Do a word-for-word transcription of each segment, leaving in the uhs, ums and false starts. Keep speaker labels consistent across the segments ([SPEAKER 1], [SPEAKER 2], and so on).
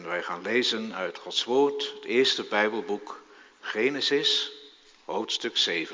[SPEAKER 1] Wij gaan lezen uit Gods woord, het eerste Bijbelboek, Genesis, hoofdstuk zeven.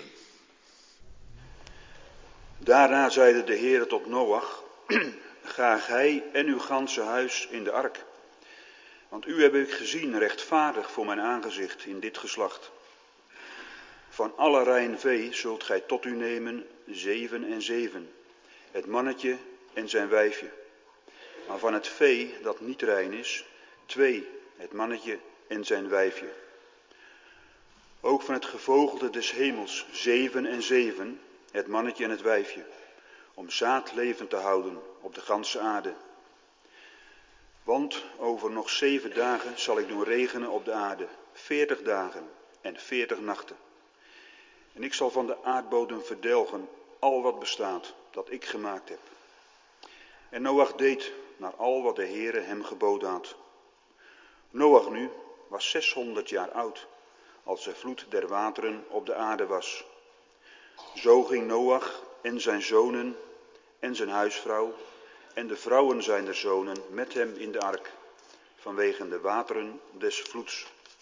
[SPEAKER 2] Daarna zeide de Heere tot Noach: Ga gij en uw ganse huis in de ark. Want u heb ik gezien rechtvaardig voor mijn aangezicht in dit geslacht. Van alle rein vee zult gij tot u nemen zeven en zeven, het mannetje en zijn wijfje. Maar van het vee dat niet rein is, twee, het mannetje en zijn wijfje. Ook van het gevogelte des hemels zeven en zeven, het mannetje en het wijfje, om zaad levend te houden op de ganse aarde. Want over nog zeven dagen zal ik doen regenen op de aarde, veertig dagen en veertig nachten. En ik zal van de aardbodem verdelgen al wat bestaat, dat ik gemaakt heb. En Noach deed naar al wat de Heere hem geboden had. Noach nu was zeshonderd jaar oud, als de vloed der wateren op de aarde was. Zo ging Noach en zijn zonen en zijn huisvrouw en de vrouwen zijner zonen met hem in de ark, vanwege de wateren des vloeds.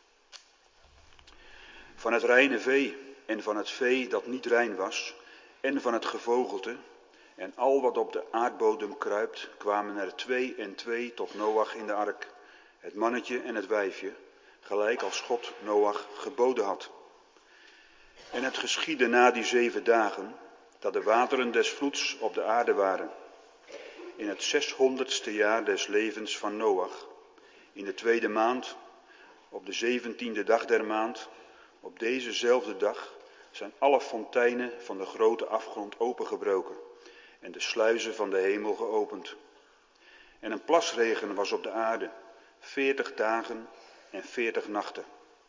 [SPEAKER 2] Van het reine vee en van het vee dat niet rein was, en van het gevogelte, en al wat op de aardbodem kruipt, kwamen er twee en twee tot Noach in de ark, het mannetje en het wijfje, gelijk als God Noach geboden had. En het geschiedde na die zeven dagen, dat de wateren des vloeds op de aarde waren. In het zeshonderdste jaar des levens van Noach, in de tweede maand, op de zeventiende dag der maand, op dezezelfde dag, zijn alle fonteinen van de grote afgrond opengebroken en de sluizen van de hemel geopend. En een plasregen was op de aarde, veertig dagen en veertig nachten.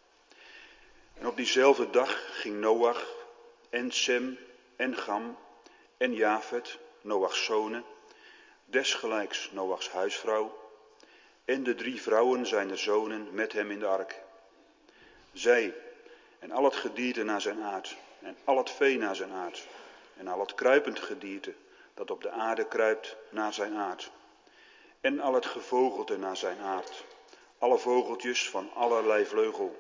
[SPEAKER 2] En op diezelfde dag ging Noach en Sem en Gam en Jafet, Noachs zonen, desgelijks Noachs huisvrouw, en de drie vrouwen zijner zonen met hem in de ark. Zij en al het gedierte naar zijn aard, en al het vee naar zijn aard, en al het kruipend gedierte dat op de aarde kruipt naar zijn aard, en al het gevogelte naar zijn aard, alle vogeltjes van allerlei vleugel.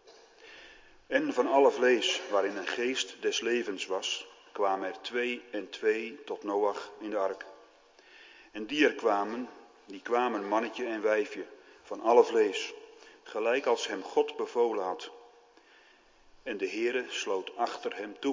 [SPEAKER 2] En van alle vlees waarin een geest des levens was, kwamen er twee en twee tot Noach in de ark. En die er kwamen, die kwamen mannetje en wijfje, van alle vlees, gelijk als hem God bevolen had. En de Heere sloot achter hem toe.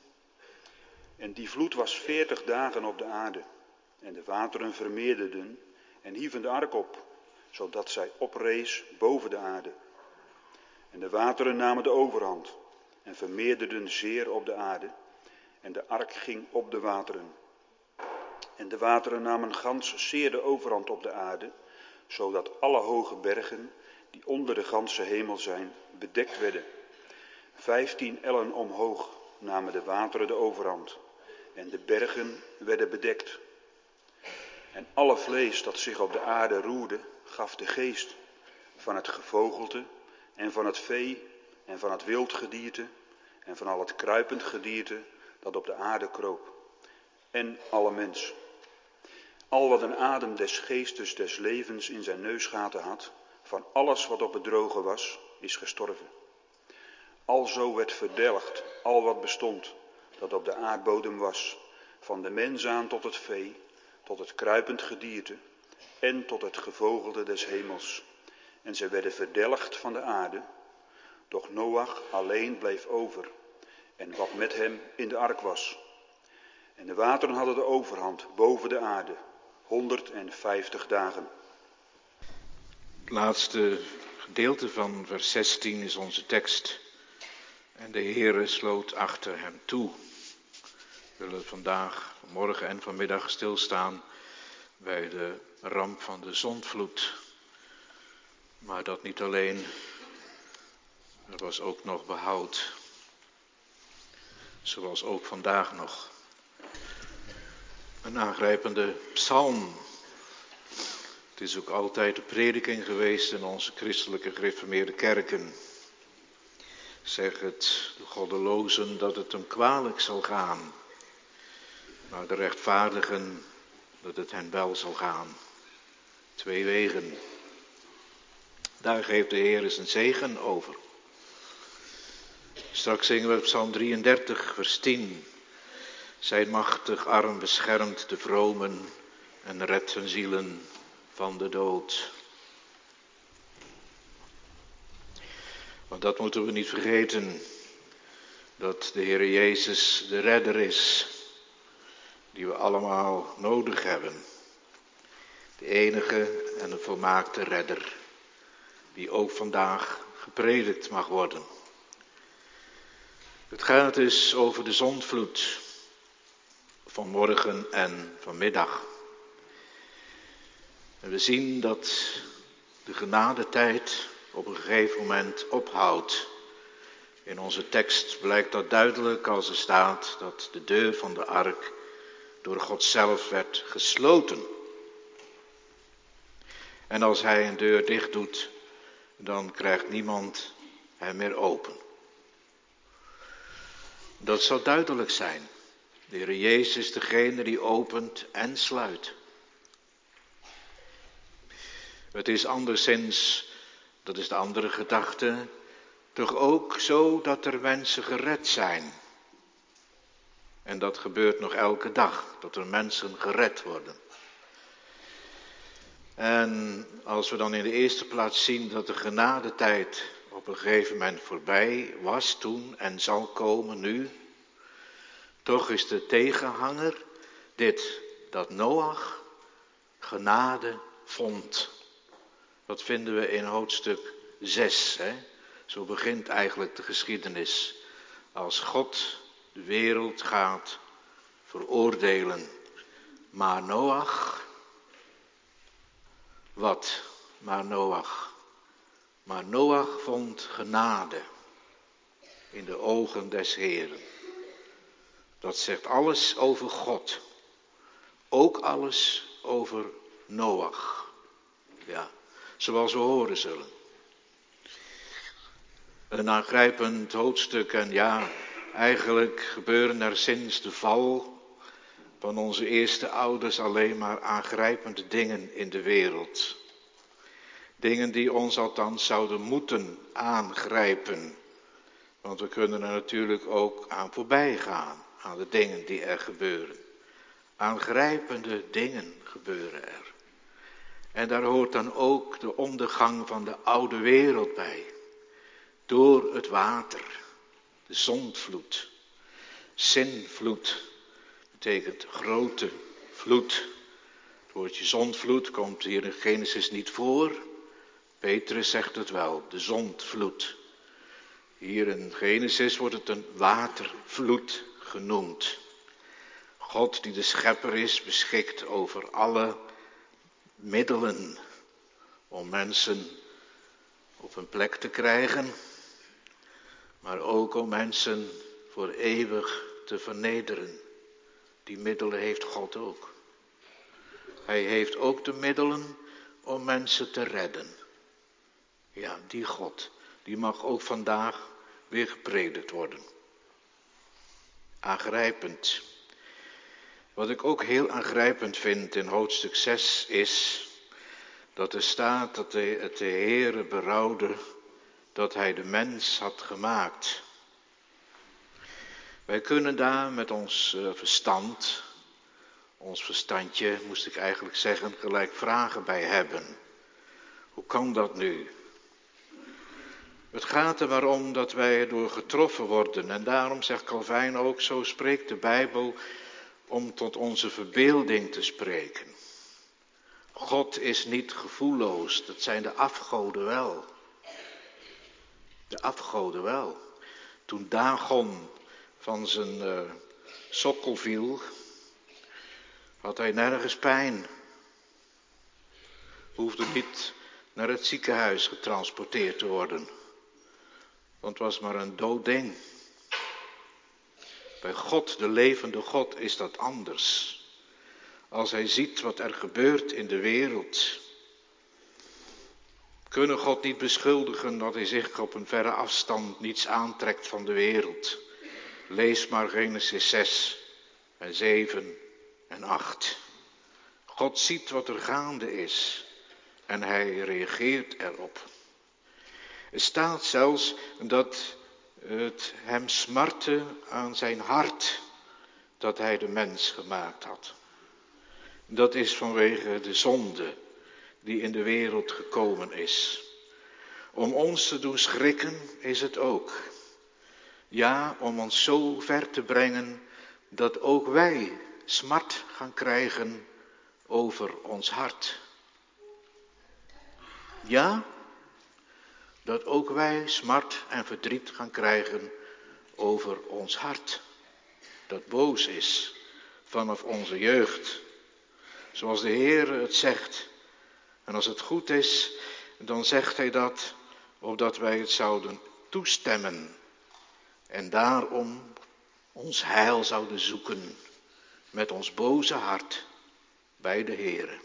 [SPEAKER 2] En die vloed was veertig dagen op de aarde, en de wateren vermeerderden en hieven de ark op, zodat zij oprees boven de aarde. En de wateren namen de overhand en vermeerderden zeer op de aarde, en de ark ging op de wateren. En de wateren namen gans zeer de overhand op de aarde, zodat alle hoge bergen, die onder de ganse hemel zijn, bedekt werden. Vijftien ellen omhoog namen de wateren de overhand, en de bergen werden bedekt. En alle vlees dat zich op de aarde roerde, gaf de geest, van het gevogelte en van het vee en van het wildgedierte en van al het kruipend gedierte dat op de aarde kroop, en alle mens. Al wat een adem des geestes des levens in zijn neusgaten had, van alles wat op het droge was, is gestorven. Alzo werd verdelgd al wat bestond, dat op de aardbodem was, van de mens aan tot het vee, tot het kruipend gedierte en tot het gevogelte des hemels. En zij werden verdelgd van de aarde, doch Noach alleen bleef over, en wat met hem in de ark was. En de wateren hadden de overhand boven de aarde, honderdvijftig dagen.
[SPEAKER 1] Het laatste gedeelte van vers zestien is onze tekst. En de Heere sloot achter hem toe. We willen vandaag, morgen en vanmiddag stilstaan bij de ramp van de zondvloed. Maar dat niet alleen, er was ook nog behoud. Zoals ook vandaag nog. Een aangrijpende psalm. Het is ook altijd de prediking geweest in onze christelijke gereformeerde kerken. Zeg het de goddelozen dat het hem kwalijk zal gaan, maar de rechtvaardigen dat het hen wel zal gaan. Twee wegen. Daar geeft de Heer zijn zegen over. Straks zingen we Psalm drieëndertig, vers tien. Zijn machtig arm beschermt de vromen en redt hun zielen van de dood. Want dat moeten we niet vergeten, dat de Heer Jezus de redder is, die we allemaal nodig hebben. De enige en de volmaakte redder, die ook vandaag gepredikt mag worden. Het gaat dus over de zondvloed van morgen en vanmiddag. En we zien dat de genadetijd op een gegeven moment ophoudt. In onze tekst blijkt dat duidelijk als er staat dat de deur van de ark door God zelf werd gesloten. En als hij een deur dicht doet, dan krijgt niemand hem meer open. Dat zou duidelijk zijn. De Heer Jezus is degene die opent en sluit. Het is anderszins, dat is de andere gedachte, toch ook zo dat er mensen gered zijn. En dat gebeurt nog elke dag, dat er mensen gered worden. En als we dan in de eerste plaats zien dat de genadetijd op een gegeven moment voorbij was toen en zal komen nu, toch is de tegenhanger dit, dat Noach genade vond. Dat vinden we in hoofdstuk zes. Hè? Zo begint eigenlijk de geschiedenis. Als God de wereld gaat veroordelen. Maar Noach, wat? Maar Noach. Maar Noach vond genade in de ogen des Heeren. Dat zegt alles over God. Ook alles over Noach. Ja, zoals we horen zullen. Een aangrijpend hoofdstuk en ja, eigenlijk gebeuren er sinds de val van onze eerste ouders alleen maar aangrijpende dingen in de wereld. Dingen die ons althans zouden moeten aangrijpen. Want we kunnen er natuurlijk ook aan voorbij gaan, aan de dingen die er gebeuren. Aangrijpende dingen gebeuren er. En daar hoort dan ook de ondergang van de oude wereld bij. Door het water, de zondvloed, zinvloed, betekent grote vloed. Het woordje zondvloed komt hier in Genesis niet voor. Petrus zegt het wel, de zondvloed. Hier in Genesis wordt het een watervloed genoemd. God die de schepper is, beschikt over alle middelen om mensen op een plek te krijgen, maar ook om mensen voor eeuwig te vernederen. Die middelen heeft God ook. Hij heeft ook de middelen om mensen te redden. Ja, die God, die mag ook vandaag weer gepredikt worden. Aangrijpend. Wat ik ook heel aangrijpend vind in hoofdstuk zes is dat er staat dat de, het de Heere berouwde dat hij de mens had gemaakt. Wij kunnen daar met ons uh, verstand, ons verstandje moest ik eigenlijk zeggen, gelijk vragen bij hebben. Hoe kan dat nu? Het gaat er maar om dat wij erdoor getroffen worden. En daarom zegt Calvijn ook, zo spreekt de Bijbel om tot onze verbeelding te spreken. God is niet gevoelloos, dat zijn de afgoden wel. De afgoden wel. Toen Dagon van zijn uh, sokkel viel, had hij nergens pijn. Hoefde niet naar het ziekenhuis getransporteerd te worden. Want het was maar een dood ding. Bij God, de levende God, is dat anders. Als hij ziet wat er gebeurt in de wereld. We kunnen God niet beschuldigen dat hij zich op een verre afstand niets aantrekt van de wereld. Lees maar Genesis zes en zeven en acht. God ziet wat er gaande is en hij reageert erop. Er staat zelfs dat het hem smartte aan zijn hart dat hij de mens gemaakt had. Dat is vanwege de zonde die in de wereld gekomen is. Om ons te doen schrikken is het ook. Ja, om ons zo ver te brengen dat ook wij smart gaan krijgen over ons hart. Ja, dat ook wij smart en verdriet gaan krijgen over ons hart. Dat boos is vanaf onze jeugd. Zoals de Heer het zegt. En als het goed is, dan zegt hij dat opdat wij het zouden toestemmen. En daarom ons heil zouden zoeken met ons boze hart bij de Heer.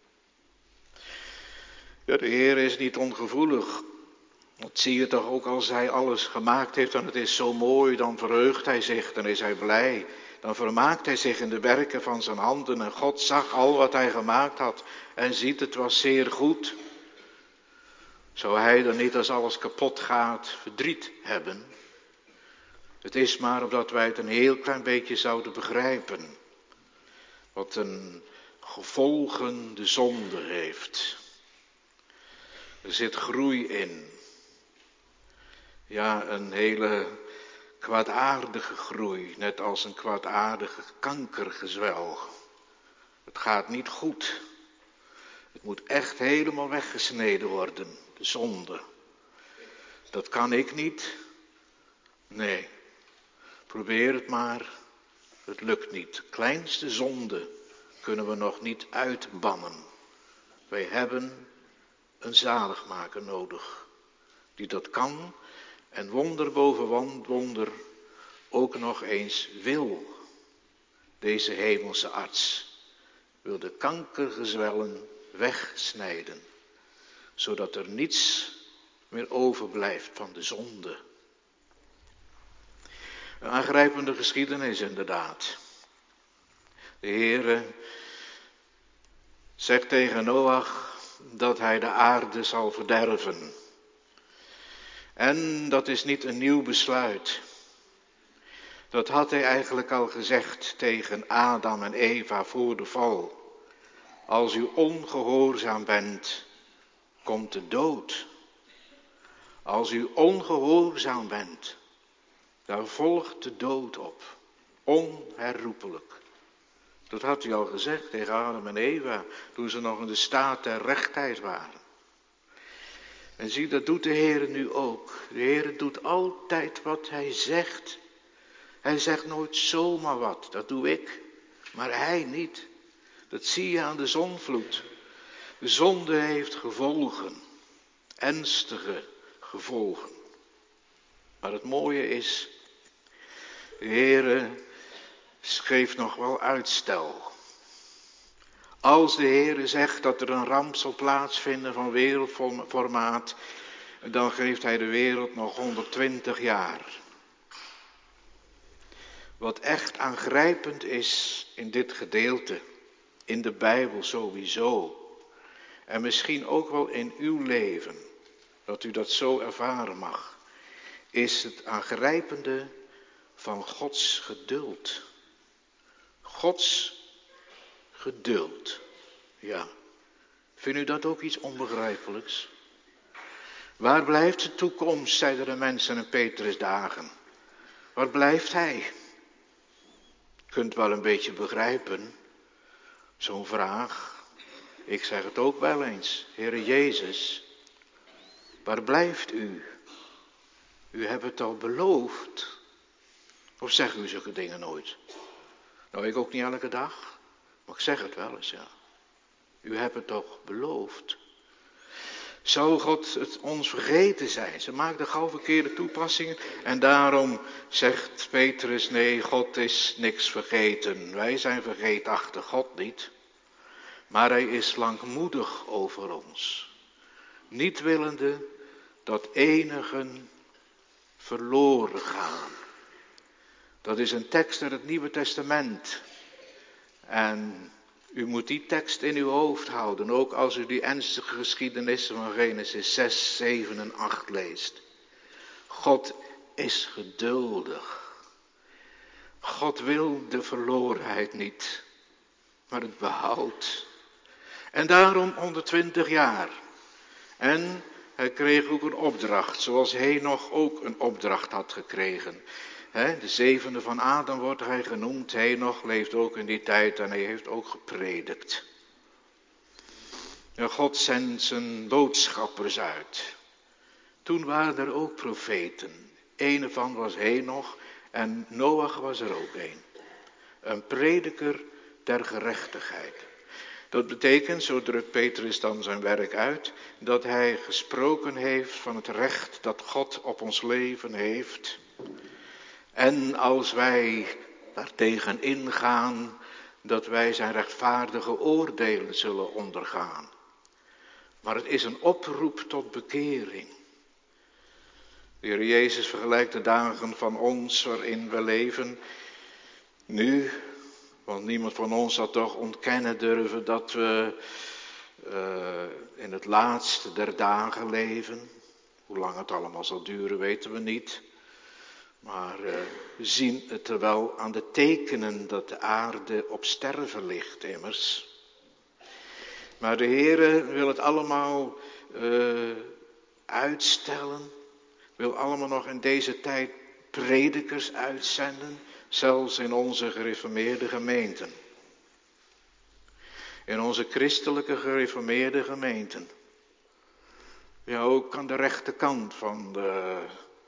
[SPEAKER 1] Ja, de Heer is niet ongevoelig. Dat zie je toch ook als hij alles gemaakt heeft en het is zo mooi, dan verheugt hij zich, dan is hij blij. Dan vermaakt hij zich in de werken van zijn handen en God zag al wat hij gemaakt had en ziet het was zeer goed. Zou hij dan niet als alles kapot gaat verdriet hebben? Het is maar omdat wij het een heel klein beetje zouden begrijpen. Wat een gevolgen de zonde heeft. Er zit groei in. Ja, een hele kwaadaardige groei, net als een kwaadaardige kankergezwel. Het gaat niet goed. Het moet echt helemaal weggesneden worden, de zonde. Dat kan ik niet. Nee, probeer het maar. Het lukt niet. De kleinste zonde kunnen we nog niet uitbannen. Wij hebben een zaligmaker nodig, die dat kan en wonder boven wonder ook nog eens wil. Deze hemelse arts wil de kankergezwellen wegsnijden, zodat er niets meer overblijft van de zonde. Een aangrijpende geschiedenis inderdaad. De Heere zegt tegen Noach dat hij de aarde zal verderven. En dat is niet een nieuw besluit. Dat had hij eigenlijk al gezegd tegen Adam en Eva voor de val. Als u ongehoorzaam bent, komt de dood. Als u ongehoorzaam bent, dan volgt de dood op. Onherroepelijk. Dat had hij al gezegd tegen Adam en Eva, toen ze nog in de staat der rechtheid waren. En zie, dat doet de Heer nu ook. De Heer doet altijd wat hij zegt. Hij zegt nooit zomaar wat, dat doe ik, maar hij niet. Dat zie je aan de zonvloed. De zonde heeft gevolgen, ernstige gevolgen. Maar het mooie is, de Heer geeft nog wel uitstel. Als de Heer zegt dat er een ramp zal plaatsvinden van wereldformaat, dan geeft hij de wereld nog honderdtwintig jaar. Wat echt aangrijpend is in dit gedeelte, in de Bijbel sowieso, en misschien ook wel in uw leven, dat u dat zo ervaren mag, is het aangrijpende van Gods geduld. Gods geduld, ja. Vindt u dat ook iets onbegrijpelijks? Waar blijft de toekomst, zeiden de mensen in Petrus' dagen. Waar blijft hij? Je kunt wel een beetje begrijpen, zo'n vraag. Ik zeg het ook wel eens, Heere Jezus, waar blijft u? U hebt het al beloofd. Of zeggen u zulke dingen nooit? Nou, ik ook niet elke dag, maar ik zeg het wel eens, ja. U hebt het toch beloofd? Zou God het ons vergeten zijn? Ze maakten gauw verkeerde toepassingen en daarom zegt Petrus, nee, God is niks vergeten. Wij zijn vergeetachtig, God niet. Maar hij is langmoedig over ons. Niet willende dat enigen verloren gaan. Dat is een tekst uit het Nieuwe Testament. En U moet die tekst in uw hoofd houden, ook als u die ernstige geschiedenissen van Genesis zes, zeven en acht leest. God is geduldig. God wil de verlorenheid niet, maar het behoud. En daarom honderdtwintig jaar. En hij kreeg ook een opdracht, zoals Henoch ook een opdracht had gekregen. He, de zevende van Adam wordt hij genoemd. Henoch leeft ook in die tijd en hij heeft ook gepredikt. En God zendt zijn boodschappers uit. Toen waren er ook profeten. Een ervan was Henoch en Noach was er ook een. Een prediker der gerechtigheid. Dat betekent, zo drukt Petrus dan zijn werk uit, dat hij gesproken heeft van het recht dat God op ons leven heeft. En als wij daartegen ingaan, dat wij zijn rechtvaardige oordelen zullen ondergaan. Maar het is een oproep tot bekering. De Heer Jezus vergelijkt de dagen van ons waarin we leven nu, want niemand van ons zal toch ontkennen durven dat we uh, in het laatste der dagen leven. Hoe lang het allemaal zal duren weten we niet. Maar uh, we zien het er wel aan de tekenen dat de aarde op sterven ligt immers. Maar de Heere wil het allemaal uh, uitstellen. Wil allemaal nog in deze tijd predikers uitzenden. Zelfs in onze gereformeerde gemeenten. In onze christelijke gereformeerde gemeenten. Ja, ook aan de rechterkant van de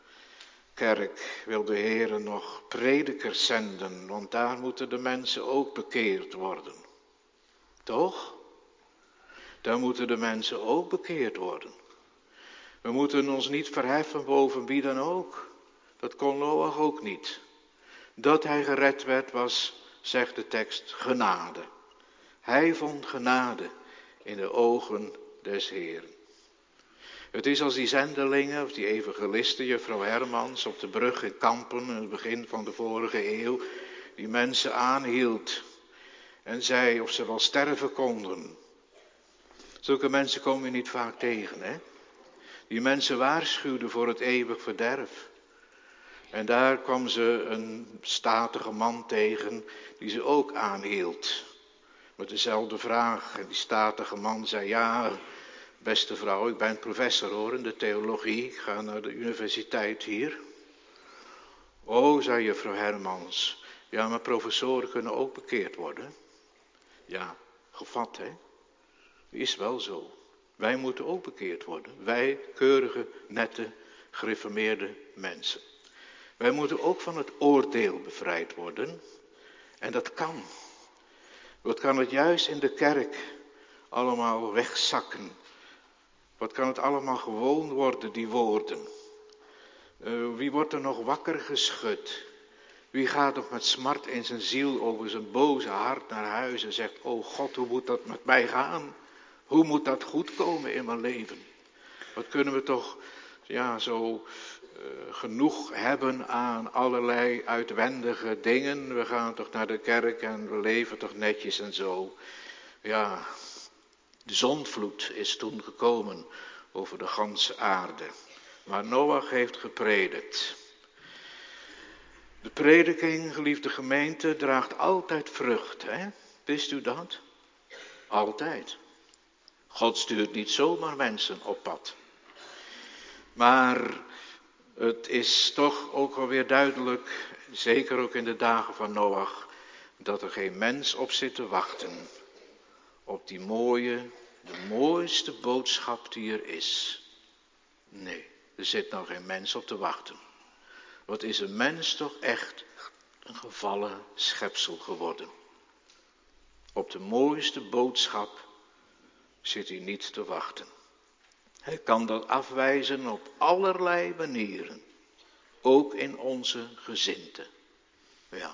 [SPEAKER 1] kerk wil de Heer nog predikers zenden. Want daar moeten de mensen ook bekeerd worden. Toch? Daar moeten de mensen ook bekeerd worden. We moeten ons niet verheffen boven wie dan ook. Dat kon Noach ook niet. Dat hij gered werd was, zegt de tekst, genade. Hij vond genade in de ogen des Heeren. Het is als die zendelingen, of die evangelisten, juffrouw Hermans, op de brug in Kampen, in het begin van de vorige eeuw, die mensen aanhield en zei of ze wel sterven konden. Zulke mensen kom je niet vaak tegen, hè? Die mensen waarschuwden voor het eeuwig verderf. En daar kwam ze een statige man tegen die ze ook aanhield. Met dezelfde vraag. En die statige man zei, ja, beste vrouw, ik ben professor hoor in de theologie. Ik ga naar de universiteit hier. Oh, zei juffrouw Hermans. Ja, maar professoren kunnen ook bekeerd worden. Ja, gevat hè. Is wel zo. Wij moeten ook bekeerd worden. Wij keurige, nette, gereformeerde mensen. Wij moeten ook van het oordeel bevrijd worden. En dat kan. Wat kan het juist in de kerk allemaal wegzakken? Wat kan het allemaal gewoon worden, die woorden? Uh, wie wordt er nog wakker geschud? Wie gaat nog met smart in zijn ziel over zijn boze hart naar huis en zegt, oh God, hoe moet dat met mij gaan? Hoe moet dat goed komen in mijn leven? Wat kunnen we toch ja, zo uh, genoeg hebben aan allerlei uitwendige dingen. We gaan toch naar de kerk en we leven toch netjes en zo. Ja, de zondvloed is toen gekomen over de ganse aarde. Maar Noach heeft gepredikt. De prediking, geliefde gemeente, draagt altijd vrucht. Hè? Wist u dat? Altijd. God stuurt niet zomaar mensen op pad. Maar het is toch ook alweer duidelijk, zeker ook in de dagen van Noach, dat er geen mens op zit te wachten. Op die mooie, de mooiste boodschap die er is. Nee, er zit nou geen mens op te wachten. Wat is een mens toch echt een gevallen schepsel geworden. Op de mooiste boodschap zit hij niet te wachten. Hij kan dat afwijzen op allerlei manieren. Ook in onze gezindte. Ja.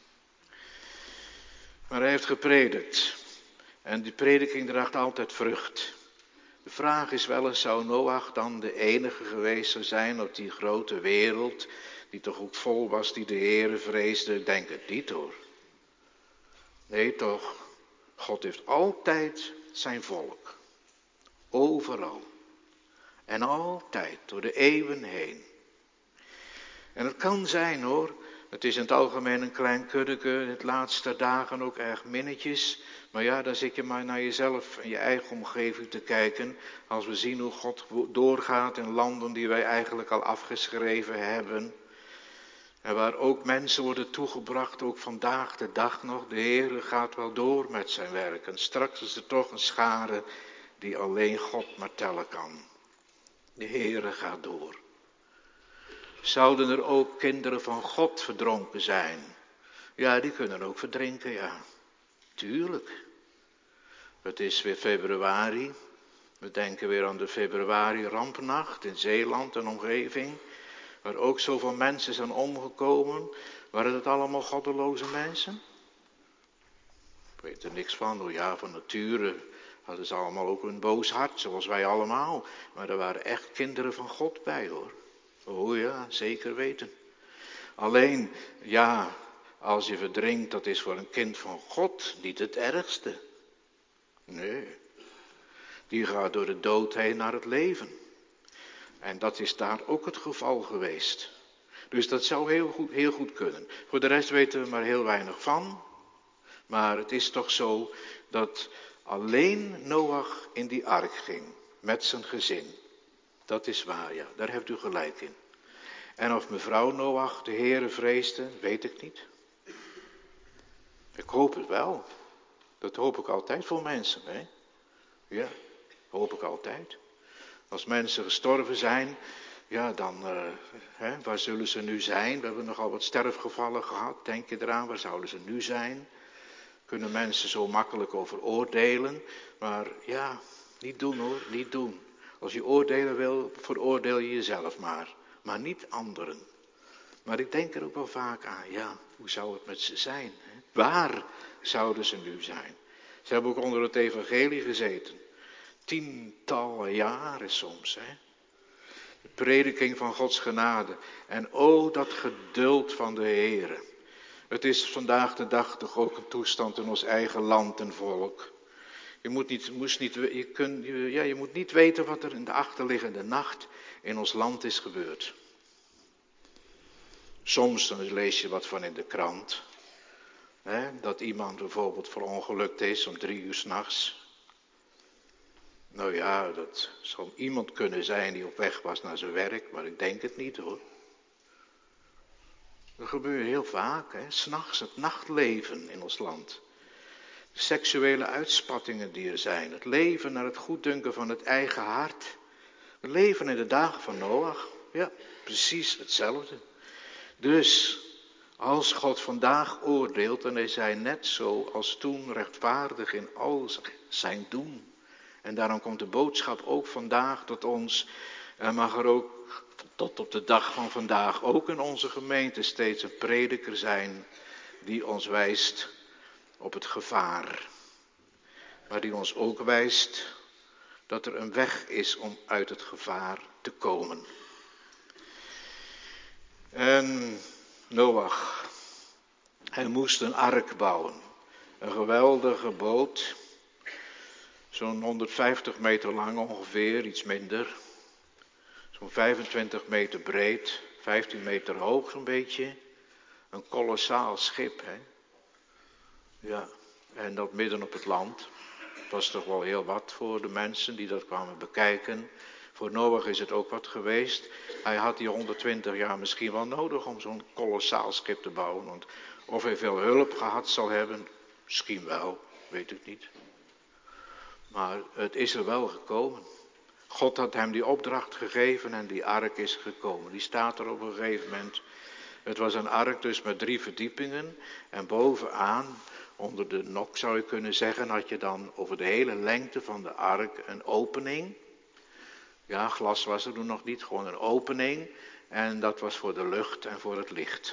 [SPEAKER 1] Maar hij heeft gepredikt. En die prediking draagt altijd vrucht. De vraag is wel eens, zou Noach dan de enige geweest zijn op die grote wereld, die toch ook vol was, die de Heere vreesde? Ik denk het niet hoor. Nee toch. God heeft altijd zijn volk. Overal. En altijd, door de eeuwen heen. En het kan zijn hoor, het is in het algemeen een klein kuddeke, het laatste dagen ook erg minnetjes. Maar ja, dan zit je maar naar jezelf en je eigen omgeving te kijken. Als we zien hoe God doorgaat in landen die wij eigenlijk al afgeschreven hebben. En waar ook mensen worden toegebracht, ook vandaag de dag nog. De Heere gaat wel door met zijn werk. En straks is er toch een schare die alleen God maar tellen kan. De Heere gaat door. Zouden er ook kinderen van God verdronken zijn? Ja, die kunnen ook verdrinken, ja. Tuurlijk. Het is weer februari. We denken weer aan de februari-rampnacht in Zeeland en omgeving. Waar ook zoveel mensen zijn omgekomen. Waren het allemaal goddeloze mensen? Ik weet er niks van. Oh ja, van nature hadden ze allemaal ook een boos hart, zoals wij allemaal. Maar er waren echt kinderen van God bij hoor. Oh ja, zeker weten. Alleen, ja, als je verdrinkt, dat is voor een kind van God niet het ergste. Nee, die gaat door de dood heen naar het leven. En dat is daar ook het geval geweest. Dus dat zou heel goed, heel goed kunnen. Voor de rest weten we maar heel weinig van. Maar het is toch zo dat alleen Noach in die ark ging. Met zijn gezin. Dat is waar, ja. Daar hebt u gelijk in. En of mevrouw Noach de Heere vreesde, weet ik niet. Ik hoop het wel. Dat hoop ik altijd voor mensen, hè. Ja, hoop ik altijd. Als mensen gestorven zijn, ja dan, uh, hè, waar zullen ze nu zijn? We hebben nogal wat sterfgevallen gehad, denk je eraan, waar zouden ze nu zijn? Kunnen mensen zo makkelijk over oordelen, maar ja, niet doen hoor, niet doen. Als je oordelen wil, veroordeel je jezelf maar, maar niet anderen. Maar ik denk er ook wel vaak aan, ja, hoe zou het met ze zijn? Hè? Waar zouden ze nu zijn? Ze hebben ook onder het evangelie gezeten. Tientallen jaren soms, hè. De prediking van Gods genade. En o, dat geduld van de Heere. Het is vandaag de dag toch ook een toestand in ons eigen land en volk. Je moet niet, moest niet, je kunt, ja, je moet niet weten wat er in de achterliggende nacht in ons land is gebeurd. Soms dan lees je wat van in de krant. Hè, dat iemand bijvoorbeeld verongelukt is om drie uur 's nachts. Nou ja, dat zou iemand kunnen zijn die op weg was naar zijn werk, maar ik denk het niet hoor. Dat gebeurt heel vaak, hè, 's nachts, het nachtleven in ons land. De seksuele uitspattingen die er zijn, het leven naar het goeddunken van het eigen hart. We leven in de dagen van Noach, ja, precies hetzelfde. Dus, als God vandaag oordeelt, dan is hij net zo als toen rechtvaardig in al zijn doen. En daarom komt de boodschap ook vandaag tot ons. En mag er ook tot op de dag van vandaag ook in onze gemeente steeds een prediker zijn die ons wijst op het gevaar. Maar die ons ook wijst dat er een weg is om uit het gevaar te komen. En Noach, hij moest een ark bouwen. Een geweldige boot. Zo'n honderdvijftig meter lang ongeveer, iets minder. Zo'n vijfentwintig meter breed, vijftien meter hoog zo'n beetje. Een kolossaal schip, hè. Ja, en dat midden op het land. Dat was toch wel heel wat voor de mensen die dat kwamen bekijken. Voor Noach is het ook wat geweest. Hij had die honderdtwintig jaar misschien wel nodig om zo'n kolossaal schip te bouwen. Want of hij veel hulp gehad zal hebben, misschien wel, weet ik niet. Maar het is er wel gekomen. God had hem die opdracht gegeven en die ark is gekomen. Die staat er op een gegeven moment. Het was een ark dus met drie verdiepingen. En bovenaan, onder de nok zou je kunnen zeggen, had je dan over de hele lengte van de ark een opening. Ja, glas was er toen nog niet, gewoon een opening. En dat was voor de lucht en voor het licht.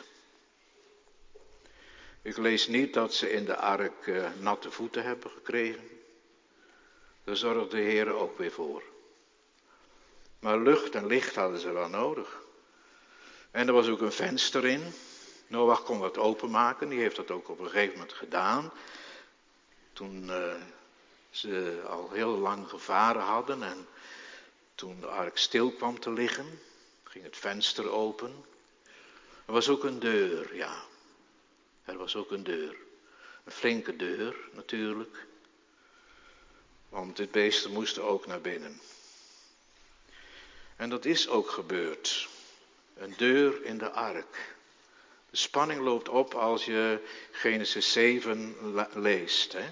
[SPEAKER 1] Ik lees niet dat ze in de ark uh, natte voeten hebben gekregen. Daar zorgt de Heer ook weer voor. Maar lucht en licht hadden ze wel nodig. En er was ook een venster in. Noach kon dat openmaken, die heeft dat ook op een gegeven moment gedaan. Toen uh, ze al heel lang gevaren hadden en toen de ark stil kwam te liggen, ging het venster open. Er was ook een deur, ja. Er was ook een deur. Een flinke deur natuurlijk. Want dit beesten moesten ook naar binnen. En dat is ook gebeurd. Een deur in de ark. De spanning loopt op als je Genesis zeven leest. Hè?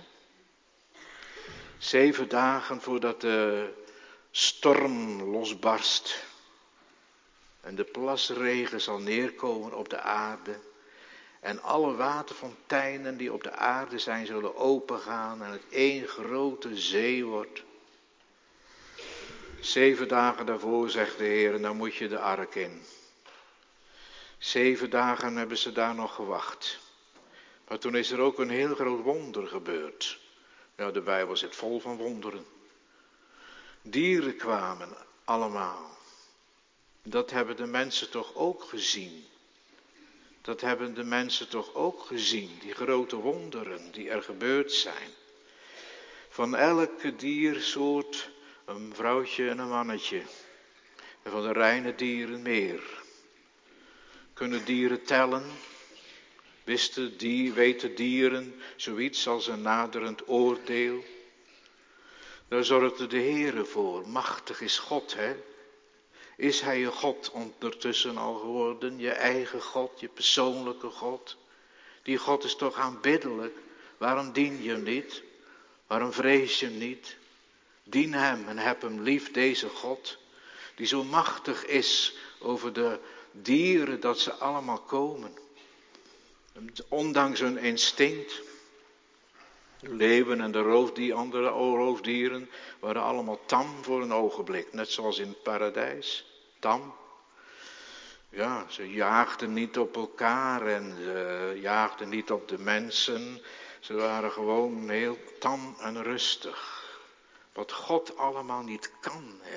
[SPEAKER 1] Zeven dagen voordat de storm losbarst. En de plasregen zal neerkomen op de aarde. En alle waterfonteinen die op de aarde zijn zullen opengaan. En het één grote zee wordt. Zeven dagen daarvoor zegt de Heer, en dan moet je de ark in. Zeven dagen hebben ze daar nog gewacht. Maar toen is er ook een heel groot wonder gebeurd. Ja, de Bijbel zit vol van wonderen. Dieren kwamen allemaal. Dat hebben de mensen toch ook gezien. Dat hebben de mensen toch ook gezien. Die grote wonderen die er gebeurd zijn. Van elke diersoort een vrouwtje en een mannetje. En van de reine dieren meer. Kunnen dieren tellen? Wisten die, weten dieren zoiets als een naderend oordeel? Daar zorgde de Heere voor. Machtig is God, hè? Is hij je God ondertussen al geworden? Je eigen God, je persoonlijke God? Die God is toch aanbiddelijk? Waarom dien je hem niet? Waarom vrees je hem niet? Dien hem en heb hem lief, deze God. Die zo machtig is over de dieren dat ze allemaal komen. Ondanks hun instinct. De leeuwen en de roofdier, andere roofdieren waren allemaal tam voor een ogenblik. Net zoals in het paradijs. Tam. Ja, ze jaagden niet op elkaar en ze jaagden niet op de mensen. Ze waren gewoon heel tam en rustig. Wat God allemaal niet kan, hè.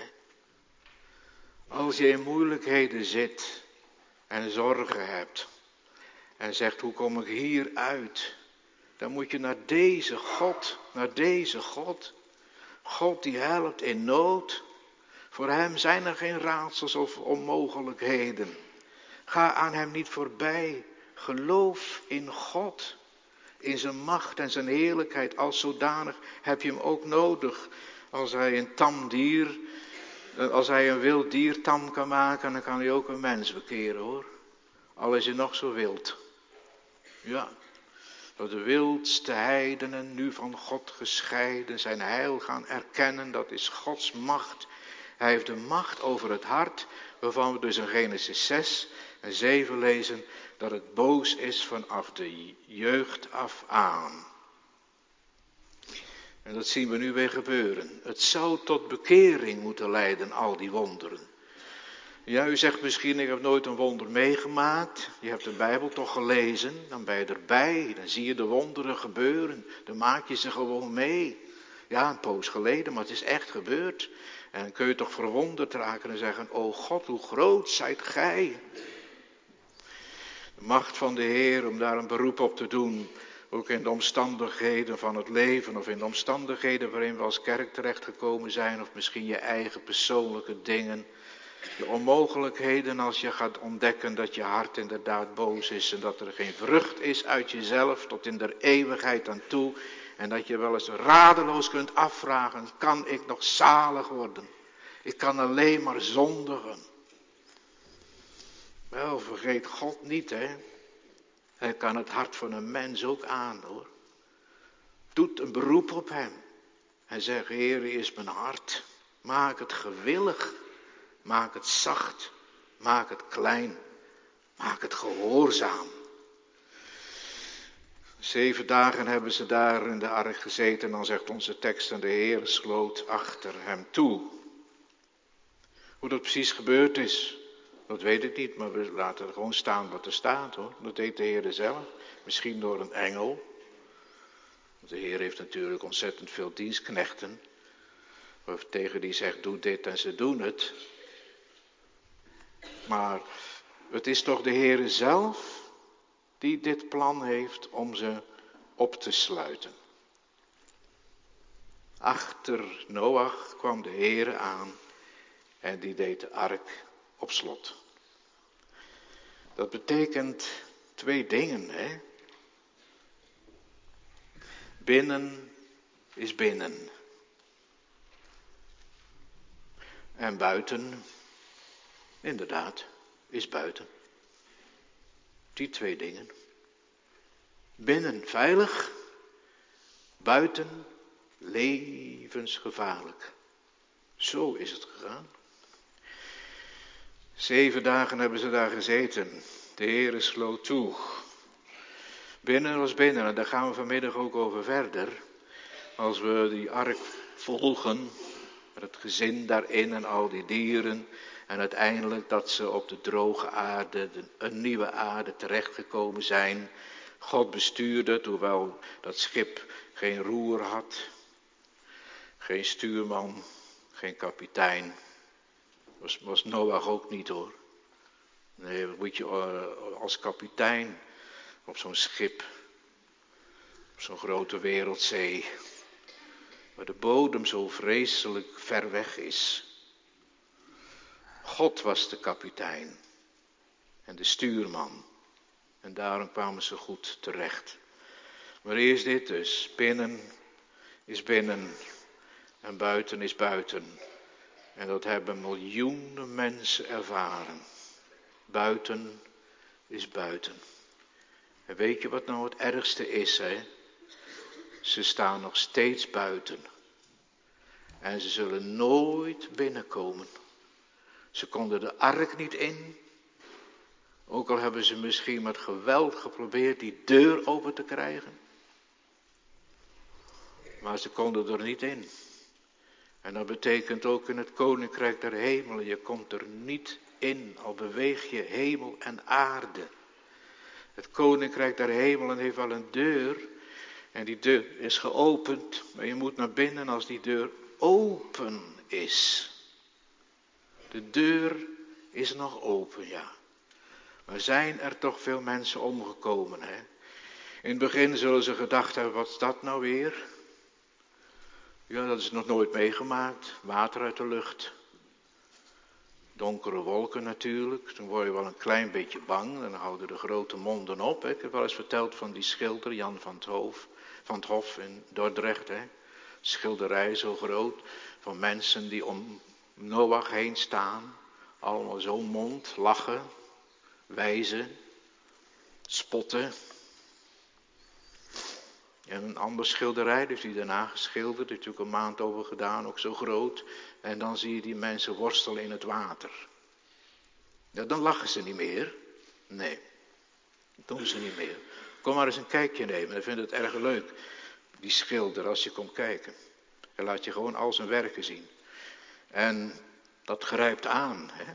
[SPEAKER 1] Als je in moeilijkheden zit en zorgen hebt en zegt, hoe kom ik hier uit? Dan moet je naar deze God, naar deze God. God die helpt in nood. Voor hem zijn er geen raadsels of onmogelijkheden. Ga aan hem niet voorbij. Geloof in God. In zijn macht en zijn heerlijkheid. Als zodanig heb je hem ook nodig. Als hij een tam dier, als hij een wild dier tam kan maken, dan kan hij ook een mens bekeren, hoor. Al is hij nog zo wild. Ja. Dat de wildste heidenen nu van God gescheiden zijn heil gaan erkennen. Dat is Gods macht. Hij heeft de macht over het hart. Waarvan we dus in Genesis zes en zeven lezen. Dat het boos is vanaf de jeugd af aan. En dat zien we nu weer gebeuren. Het zou tot bekering moeten leiden, al die wonderen. Ja, u zegt misschien, ik heb nooit een wonder meegemaakt. Je hebt de Bijbel toch gelezen, dan ben je erbij. Dan zie je de wonderen gebeuren. Dan maak je ze gewoon mee. Ja, een poos geleden, maar het is echt gebeurd. En dan kun je toch verwonderd raken en zeggen, o God, hoe groot zijt gij. De macht van de Heer om daar een beroep op te doen. Ook in de omstandigheden van het leven of in de omstandigheden waarin we als kerk terechtgekomen zijn. Of misschien je eigen persoonlijke dingen. De onmogelijkheden als je gaat ontdekken dat je hart inderdaad boos is. En dat er geen vrucht is uit jezelf tot in de eeuwigheid aan toe. En dat je wel eens radeloos kunt afvragen, kan ik nog zalig worden? Ik kan alleen maar zondigen. Wel, vergeet God niet, hè. Hij kan het hart van een mens ook aan, hoor. Doet een beroep op hem. En zegt, Heer, hier is mijn hart. Maak het gewillig. Maak het zacht. Maak het klein. Maak het gehoorzaam. Zeven dagen hebben ze daar in de ark gezeten. En dan zegt onze tekst, en de Heer sloot achter hem toe. Hoe dat precies gebeurd is, dat weet ik niet. Maar we laten er gewoon staan wat er staat, hoor. Dat deed de Heer zelf. Misschien door een engel. Want de Heer heeft natuurlijk ontzettend veel dienstknechten. Tegen die zegt, doe dit en ze doen het. Maar het is toch de Heer zelf die dit plan heeft om ze op te sluiten. Achter Noach kwam de Heere aan en die deed de ark op slot. Dat betekent twee dingen, hè? Binnen is binnen. En buiten, inderdaad, is buiten. Die twee dingen. Binnen veilig, buiten levensgevaarlijk. Zo is het gegaan. Zeven dagen hebben ze daar gezeten. De Heere sloot toe. Binnen was binnen, en daar gaan we vanmiddag ook over verder. Als we die ark volgen, met het gezin daarin en al die dieren. En uiteindelijk dat ze op de droge aarde, een nieuwe aarde terechtgekomen zijn. God bestuurde het, hoewel dat schip geen roer had. Geen stuurman, geen kapitein. Was, was Noach ook niet hoor. Nee, wat moet je als kapitein op zo'n schip, op zo'n grote wereldzee, waar de bodem zo vreselijk ver weg is. God was de kapitein en de stuurman. En daarom kwamen ze goed terecht. Maar eerst dit dus, binnen is binnen en buiten is buiten. En dat hebben miljoenen mensen ervaren. Buiten is buiten. En weet je wat nou het ergste is, hè? Ze staan nog steeds buiten. En ze zullen nooit binnenkomen. Ze konden de ark niet in. Ook al hebben ze misschien met geweld geprobeerd die deur open te krijgen. Maar ze konden er niet in. En dat betekent ook in het koninkrijk der hemelen, je komt er niet in, al beweeg je hemel en aarde. Het koninkrijk der hemelen heeft wel een deur en die deur is geopend, maar je moet naar binnen als die deur open is. De deur is nog open, ja. Maar zijn er toch veel mensen omgekomen, hè? In het begin zullen ze gedacht hebben, wat is dat nou weer? Ja, dat is nog nooit meegemaakt. Water uit de lucht. Donkere wolken natuurlijk. Dan word je wel een klein beetje bang. Dan houden de grote monden op. Ik heb wel eens verteld van die schilder Jan van het Hof, van het Hof in Dordrecht. Hè. Schilderij zo groot. Van mensen die om Noach heen staan. Allemaal zo'n mond. Lachen. Wijzen. Spotten. En een ander schilderij, dus die daarna geschilderd, heeft natuurlijk een maand over gedaan, ook zo groot. En dan zie je die mensen worstelen in het water. Ja, dan lachen ze niet meer. Nee, dat doen ze niet meer. Kom maar eens een kijkje nemen, dan vind ik het erg leuk. Die schilder, als je komt kijken. En laat je gewoon al zijn werken zien. En dat grijpt aan, hè.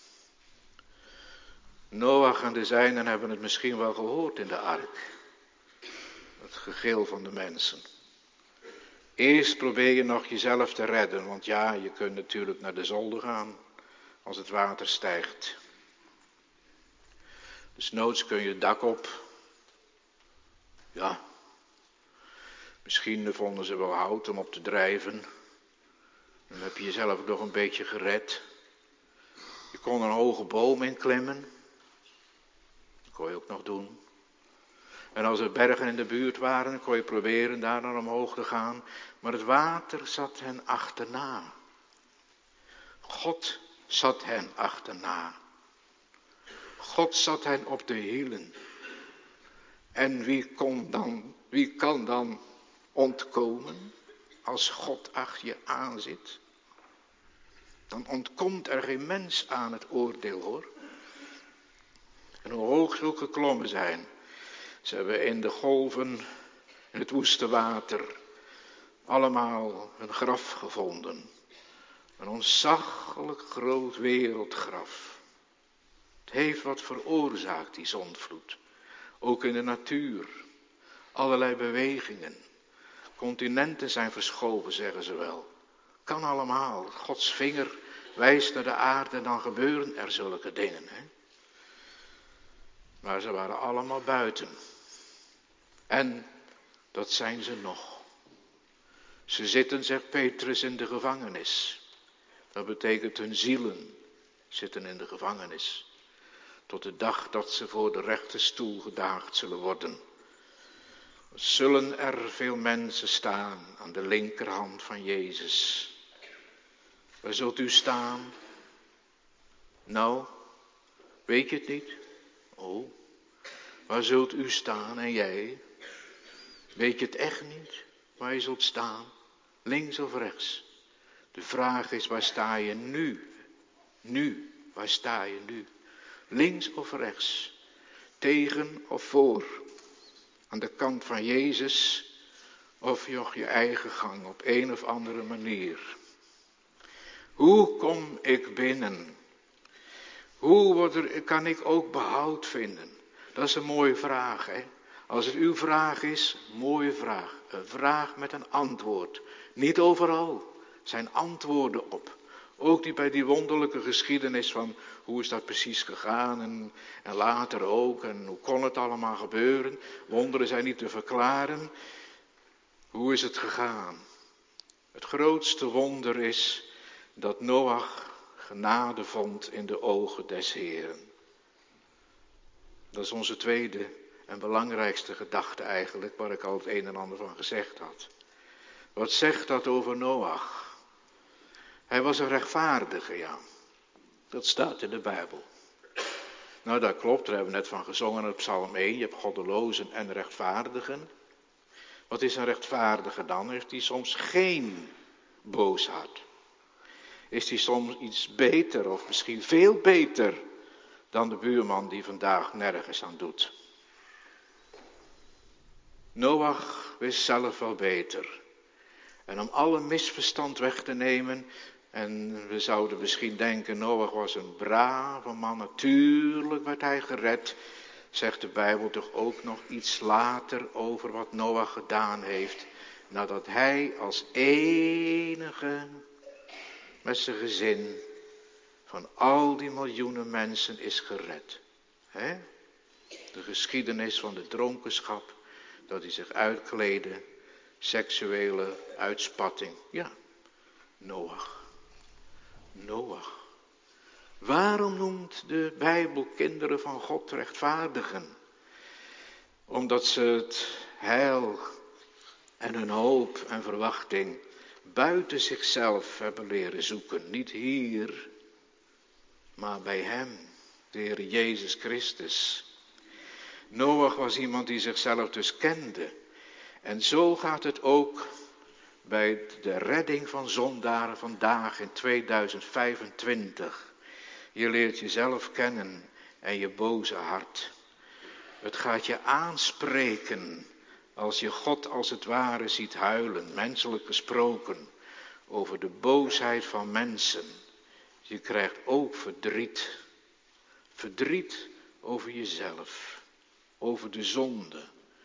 [SPEAKER 1] Noach en de zijnen hebben het misschien wel gehoord in de ark. Het gegil van de mensen. Eerst probeer je nog jezelf te redden, want ja, je kunt natuurlijk naar de zolder gaan als het water stijgt. Dus noods kun je het dak op. Ja, misschien vonden ze wel hout om op te drijven. Dan heb je jezelf nog een beetje gered. Je kon een hoge boom inklimmen. Dat kon je ook nog doen. En als er bergen in de buurt waren, dan kon je proberen daar naar omhoog te gaan. Maar het water zat hen achterna. God zat hen achterna. God zat hen op de hielen. En wie kon dan, wie kan dan ontkomen als God achter je aan zit? Dan ontkomt er geen mens aan het oordeel, hoor. En hoe hoog ze ook geklommen zijn. Ze hebben in de golven, in het woeste water, allemaal een graf gevonden. Een ontzaglijk groot wereldgraf. Het heeft wat veroorzaakt, die zondvloed. Ook in de natuur. Allerlei bewegingen. Continenten zijn verschoven, zeggen ze wel. Kan allemaal. Gods vinger wijst naar de aarde en dan gebeuren er zulke dingen. Hè? Maar ze waren allemaal buiten. En dat zijn ze nog. Ze zitten, zegt Petrus, in de gevangenis. Dat betekent hun zielen zitten in de gevangenis. Tot de dag dat ze voor de rechterstoel gedaagd zullen worden. Zullen er veel mensen staan aan de linkerhand van Jezus? Waar zult u staan? Nou, weet je het niet? Oh, waar zult u staan en jij? Weet je het echt niet? Waar je zult staan? Links of rechts? De vraag is, waar sta je nu? Nu, waar sta je nu? Links of rechts? Tegen of voor? Aan de kant van Jezus of joch je eigen gang op een of andere manier? Hoe kom ik binnen? Hoe wordt er, kan ik ook behoud vinden? Dat is een mooie vraag, hè? Als het uw vraag is, mooie vraag. Een vraag met een antwoord. Niet overal zijn antwoorden op. Ook die bij die wonderlijke geschiedenis van hoe is dat precies gegaan en, en later ook. En hoe kon het allemaal gebeuren? Wonderen zijn niet te verklaren. Hoe is het gegaan? Het grootste wonder is dat Noach genade vond in de ogen des Heeren. Dat is onze tweede en belangrijkste gedachte eigenlijk, waar ik al het een en ander van gezegd had. Wat zegt dat over Noach? Hij was een rechtvaardige, ja. Dat staat in de Bijbel. Nou, dat klopt, daar hebben we net van gezongen in Psalm één. Je hebt goddelozen en rechtvaardigen. Wat is een rechtvaardige dan? Heeft hij soms geen boos hart? Is hij soms iets beter of misschien veel beter dan de buurman die vandaag nergens aan doet? Noach wist zelf wel beter. En om alle misverstand weg te nemen, en we zouden misschien denken, Noach was een brave man, natuurlijk werd hij gered, zegt de Bijbel toch ook nog iets later over wat Noach gedaan heeft, nadat hij als enige met zijn gezin van al die miljoenen mensen is gered. He? De geschiedenis van de dronkenschap, dat hij zich uitkleedde, seksuele uitspatting. Ja, Noach. Noach. Waarom noemt de Bijbel kinderen van God rechtvaardigen? Omdat ze het heil en hun hoop en verwachting buiten zichzelf hebben leren zoeken. Niet hier, maar bij hem, de Heer Jezus Christus. Noach was iemand die zichzelf dus kende. En zo gaat het ook bij de redding van zondaren vandaag in tweeduizend vijfentwintig. Je leert jezelf kennen en je boze hart. Het gaat je aanspreken als je God als het ware ziet huilen, menselijk gesproken, over de boosheid van mensen. Je krijgt ook verdriet. Verdriet over jezelf, over de zonde,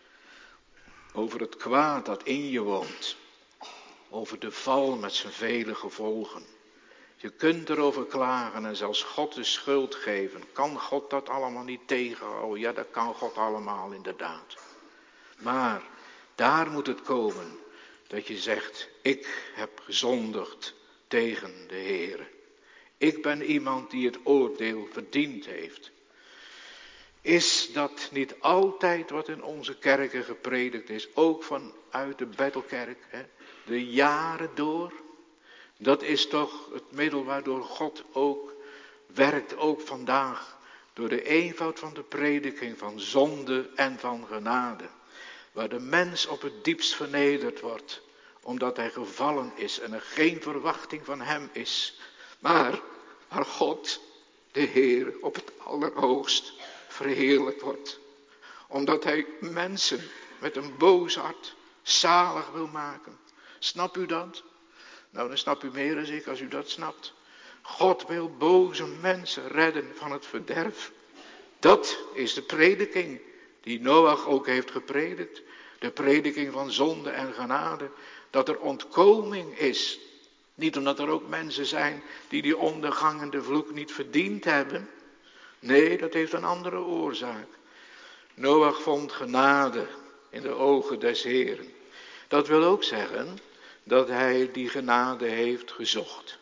[SPEAKER 1] over het kwaad dat in je woont, over de val met zijn vele gevolgen. Je kunt erover klagen en zelfs God de schuld geven. Kan God dat allemaal niet tegenhouden? Ja, dat kan God allemaal inderdaad. Maar daar moet het komen dat je zegt, ik heb gezondigd tegen de Heere. Ik ben iemand die het oordeel verdiend heeft. Is dat niet altijd wat in onze kerken gepredikt is, ook vanuit de Bethelkerk, hè? De jaren door? Dat is toch het middel waardoor God ook werkt, ook vandaag, door de eenvoud van de prediking van zonde en van genade. Waar de mens op het diepst vernederd wordt, omdat hij gevallen is en er geen verwachting van hem is. Maar waar God, de Heer, op het allerhoogst verheerlijkt wordt. Omdat hij mensen met een boos hart zalig wil maken. Snap u dat? Nou, dan snap u meer dan ik als u dat snapt. God wil boze mensen redden van het verderf. Dat is de prediking die Noach ook heeft gepredikt. De prediking van zonde en genade. Dat er ontkoming is. Niet omdat er ook mensen zijn die die ondergangende vloek niet verdiend hebben. Nee, dat heeft een andere oorzaak. Noach vond genade in de ogen des Heeren. Dat wil ook zeggen dat hij die genade heeft gezocht.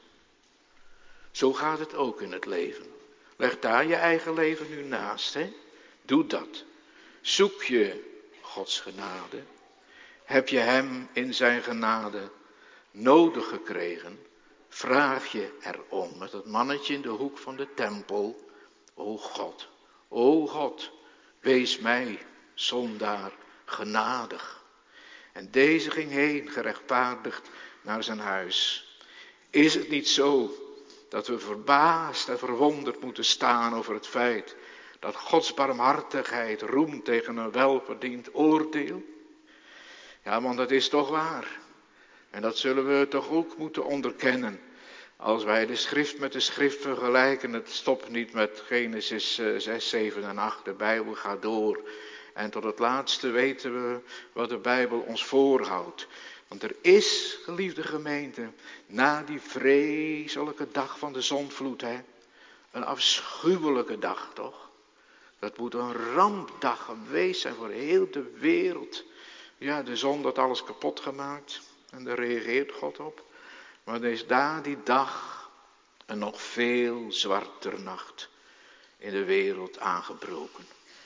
[SPEAKER 1] Zo gaat het ook in het leven. Leg daar je eigen leven nu naast, hè? Doe dat. Zoek je Gods genade. Heb je hem in zijn genade nodig gekregen? Vraag je erom met dat mannetje in de hoek van de tempel. O God, o God, wees mij, zondaar, genadig. En deze ging heen, gerechtvaardigd, naar zijn huis. Is het niet zo dat we verbaasd en verwonderd moeten staan over het feit dat Gods barmhartigheid roemt tegen een welverdiend oordeel? Ja, want dat is toch waar. En dat zullen we toch ook moeten onderkennen. Als wij de schrift met de schrift vergelijken, het stopt niet met Genesis zes, zeven en acht. De Bijbel gaat door. En tot het laatste weten we wat de Bijbel ons voorhoudt. Want er is, geliefde gemeente, na die vreselijke dag van de zondvloed, hè, een afschuwelijke dag, toch? Dat moet een rampdag geweest zijn voor heel de wereld. Ja, de zon had alles kapot gemaakt en daar reageert God op. Maar er is daar die dag een nog veel zwarter nacht in de wereld aangebroken.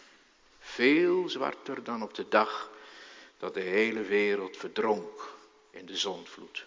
[SPEAKER 1] Veel zwarter dan op de dag dat de hele wereld verdronk in de zondvloed.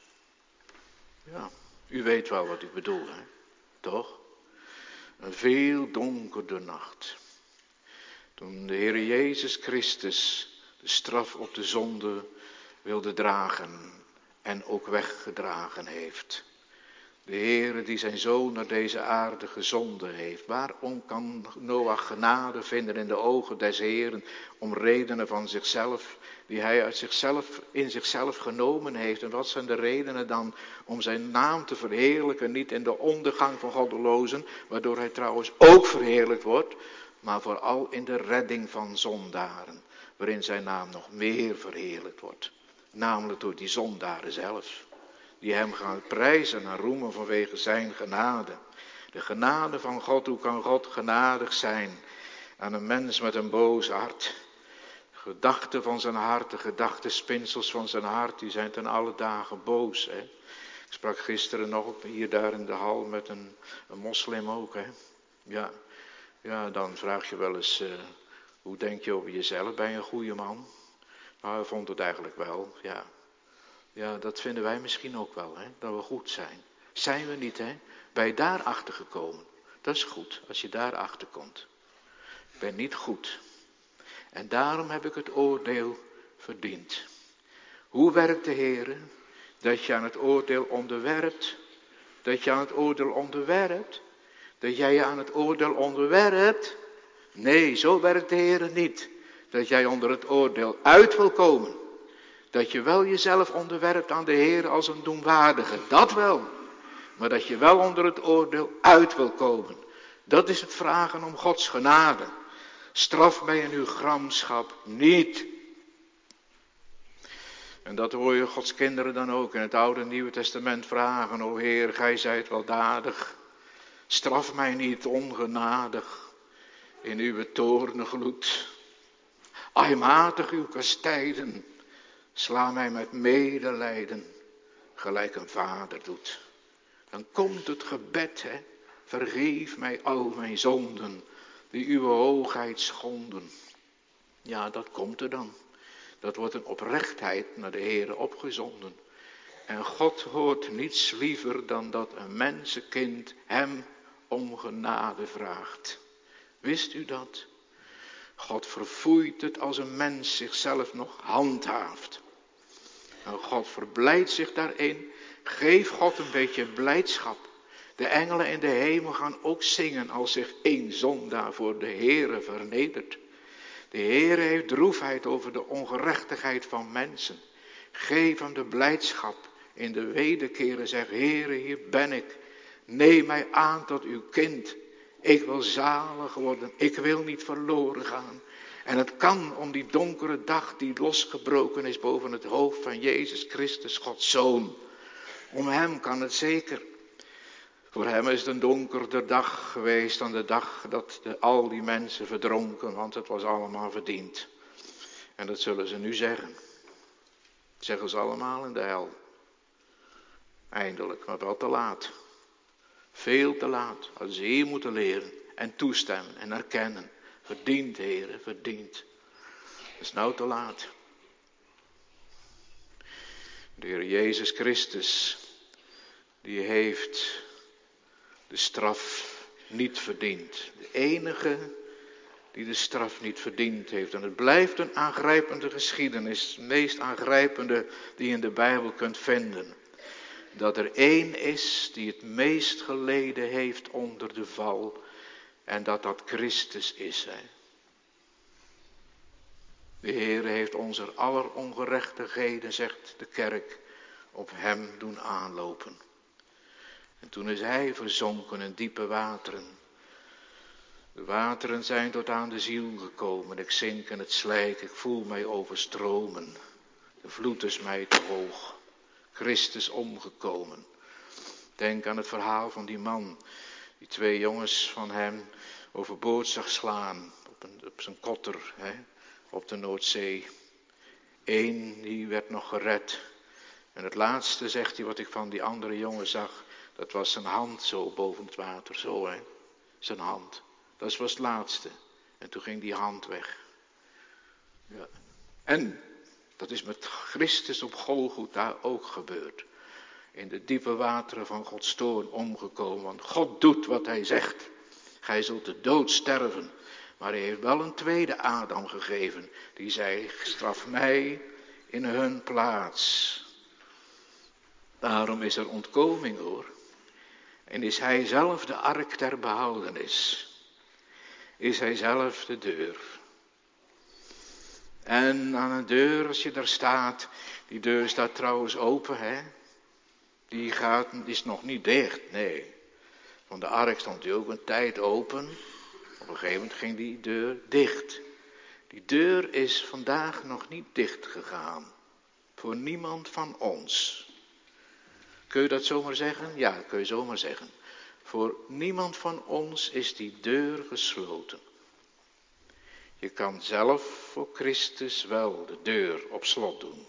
[SPEAKER 1] Ja, u weet wel wat ik bedoel, hè? Toch? Een veel donkerder nacht. Toen de Heer Jezus Christus de straf op de zonde wilde dragen en ook weggedragen heeft. De Heere die zijn zoon naar deze aarde gezonden heeft. Waarom kan Noach genade vinden in de ogen des Heeren om redenen van zichzelf, die hij uit zichzelf, in zichzelf genomen heeft? En wat zijn de redenen dan om zijn naam te verheerlijken? Niet in de ondergang van goddelozen, waardoor hij trouwens ook verheerlijkt wordt, maar vooral in de redding van zondaren, waarin zijn naam nog meer verheerlijkt wordt. Namelijk door die zondaren zelf. Die hem gaan prijzen en roemen vanwege zijn genade. De genade van God, hoe kan God genadig zijn aan een mens met een boos hart? Gedachten van zijn hart, de gedachtenspinsels van zijn hart, die zijn ten alle dagen boos. Hè? Ik sprak gisteren nog hier daar in de hal met een, een moslim ook. Hè? Ja, ja, dan vraag je wel eens, uh, hoe denk je over jezelf? Ben je een goede man? Nou, hij vond het eigenlijk wel, ja. Ja, dat vinden wij misschien ook wel, hè? Dat we goed zijn. Zijn we niet, hè? Ben je daar achter gekomen? Dat is goed, als je daar achter komt. Ik ben niet goed. En daarom heb ik het oordeel verdiend. Hoe werkt de Heer? Dat je aan het oordeel onderwerpt. Dat je aan het oordeel onderwerpt. Dat jij je aan het oordeel onderwerpt. Nee, zo werkt de Heer niet. Dat jij onder het oordeel uit wil komen. Dat je wel jezelf onderwerpt aan de Heer als een doenwaardige, dat wel. Maar dat je wel onder het oordeel uit wil komen. Dat is het vragen om Gods genade. Straf mij in uw gramschap niet. En dat hoor je Gods kinderen dan ook in het Oude en Nieuwe Testament vragen. O Heer, gij zijt weldadig. Straf mij niet ongenadig in uw toorngloed. Aimatig uw kastijden. Sla mij met medelijden, gelijk een vader doet. Dan komt het gebed, hè. Vergeef mij al mijn zonden, die uw hoogheid schonden. Ja, dat komt er dan. Dat wordt een oprechtheid naar de Heere opgezonden. En God hoort niets liever dan dat een mensenkind hem om genade vraagt. Wist u dat? God verfoeit het als een mens zichzelf nog handhaaft. En God verblijdt zich daarin. Geef God een beetje blijdschap. De engelen in de hemel gaan ook zingen als zich één zondaar voor de Heere vernedert. De Heere heeft droefheid over de ongerechtigheid van mensen. Geef hem de blijdschap in de wederkeer en zeg, Heere, hier ben ik. Neem mij aan tot uw kind. Ik wil zalig worden. Ik wil niet verloren gaan. En het kan om die donkere dag die losgebroken is boven het hoofd van Jezus Christus, Gods Zoon. Om hem kan het zeker. Voor hem is het een donkerder dag geweest dan de dag dat de, al die mensen verdronken, want het was allemaal verdiend. En dat zullen ze nu zeggen. Dat zeggen ze allemaal in de hel. eindelijk, maar wel te laat. Veel te laat, hadden ze hier moeten leren en toestemmen en erkennen. Verdiend, heren, verdiend. Het is nou te laat. De Heer Jezus Christus, die heeft de straf niet verdiend. De enige die de straf niet verdiend heeft. En het blijft een aangrijpende geschiedenis, de meest aangrijpende die je in de Bijbel kunt vinden. Dat er één is die het meest geleden heeft onder de val. En dat dat Christus is. Hè. De Heer heeft onze aller ongerechtigheden, zegt de kerk, op hem doen aanlopen. En toen is hij verzonken in diepe wateren. De wateren zijn tot aan de ziel gekomen. Ik zink in het slijk, ik voel mij overstromen. De vloed is mij te hoog. Christus omgekomen. Denk aan het verhaal van die man, die twee jongens van hem overboord zag slaan. Op, een, op zijn kotter, hè, op de Noordzee. Eén die werd nog gered. En het laatste, zegt hij, wat ik van die andere jongen zag, dat was zijn hand zo boven het water, zo hè. Zijn hand. Dat was het laatste. En toen ging die hand weg. Ja. En dat is met Christus op Golgotha ook gebeurd. In de diepe wateren van Gods toorn omgekomen. Want God doet wat hij zegt. Gij zult de dood sterven. Maar hij heeft wel een tweede Adam gegeven. Die zei, straf mij in hun plaats. Daarom is er ontkoming hoor. En is hij zelf de ark der behoudenis. Is hij zelf de deur. En aan een deur, als je daar staat, die deur staat trouwens open, hè. Die gaat, die is nog niet dicht, nee. Van de ark stond die ook een tijd open. Op een gegeven moment ging die deur dicht. Die deur is vandaag nog niet dicht gegaan. Voor niemand van ons. Kun je dat zomaar zeggen? Ja, dat kun je zomaar zeggen. Voor niemand van ons is die deur gesloten. Je kan zelf voor Christus wel de deur op slot doen.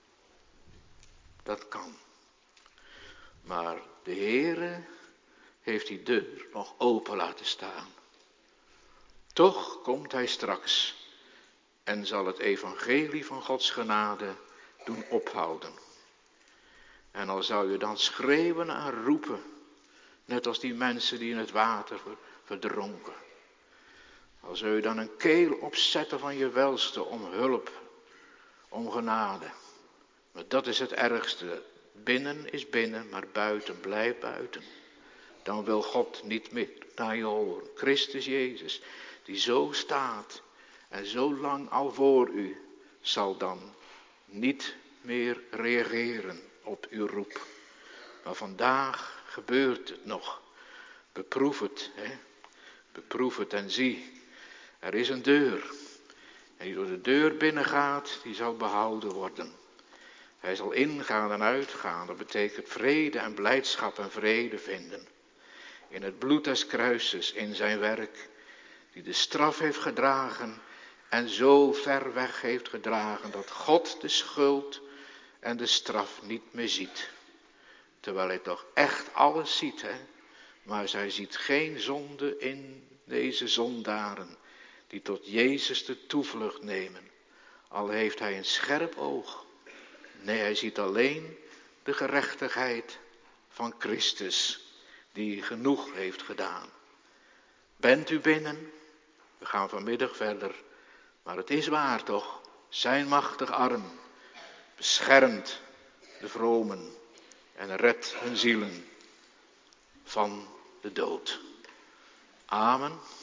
[SPEAKER 1] Dat kan. Maar de Heere heeft die deur nog open laten staan. Toch komt hij straks en zal het evangelie van Gods genade doen ophouden. En al zou je dan schreeuwen en roepen, net als die mensen die in het water verdronken. Al zou je dan een keel opzetten van je welste om hulp, om genade. Maar dat is het ergste. Binnen is binnen, maar buiten blijft buiten. Dan wil God niet meer naar je horen. Christus Jezus, die zo staat en zo lang al voor u, zal dan niet meer reageren op uw roep. Maar vandaag gebeurt het nog. Beproef het, hè. Beproef het en zie, er is een deur. En die door de deur binnengaat, die zal behouden worden. Hij zal ingaan en uitgaan, dat betekent vrede en blijdschap en vrede vinden. In het bloed des kruises, in zijn werk, die de straf heeft gedragen en zo ver weg heeft gedragen dat God de schuld en de straf niet meer ziet. Terwijl hij toch echt alles ziet, hè. Maar zij ziet geen zonde in deze zondaren die tot Jezus de toevlucht nemen. Al heeft hij een scherp oog. Nee, hij ziet alleen de gerechtigheid van Christus die genoeg heeft gedaan. Bent u binnen? We gaan vanmiddag verder. Maar het is waar toch, zijn machtig arm beschermt de vromen en redt hun zielen van de dood. Amen.